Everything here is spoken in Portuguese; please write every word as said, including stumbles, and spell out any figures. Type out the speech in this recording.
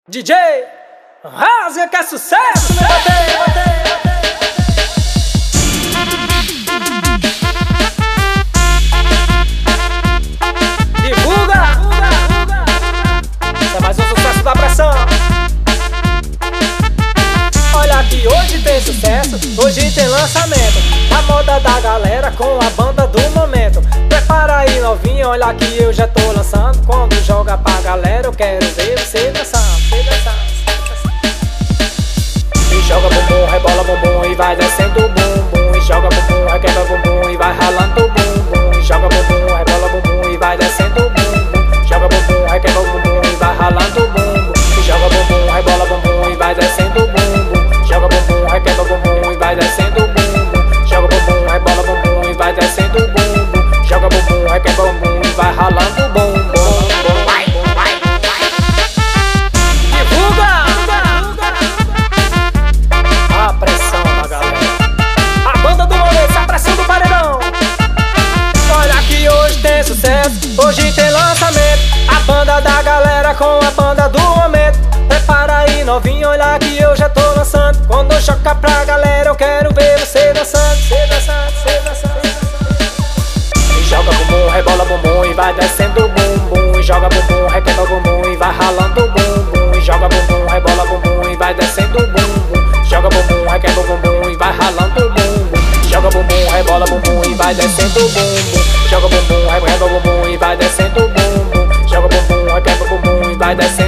D J rasga que é sucesso, né? Bater, bater, bater. Divulga! Esse é mais um sucesso da pressão. Olha que hoje tem sucesso, hoje tem lançamento. A moda da galera com a banda do momento. Prepara aí novinha, olha que eu já tô lançando. Quando joga pra galera eu quero ver você dançando. Você dançando, e joga bumbum, rebola bumbum e vai descendo o bumbum. E joga bumbum, requebra bumbum e vai ralando o bumbum. E joga bumbum, rebola bumbum e vai descendo o bumbum. Joga bumbum, requebra bumbum e vai ralando o bumbum. E joga bumbum, rebola bumbum e vai descendo o bumbum. Joga bumbum, requebra bumbum e vai descendo o bumbum. Joga bumbum, rebola bumbum e vai descendo o bumbum. Joga bumbum, requebra bumbum e vai ralando o bumbum. Hoje tem lançamento, a banda da galera com a banda do momento. Prepara aí novinho, olha que eu já tô lançando. Quando eu chocar pra galera eu quero ver você dançando. Você dançando, você dançando. E joga bumbum, rebola bumbum e vai descendo o bumbum. E joga bumbum, requebra bumbum e vai ralando o bumbum. E joga bumbum, rebola bumbum e vai descendo o bumbum. Joga bumbum, requebra bumbum e vai ralando o bumbum. Joga bumbum, rebola bumbum e vai descendo o bumbum. Joga bumbum, requebra bumbum e vai descendo o bumbum. Joga bumbum, requebra bumbum e vai descendo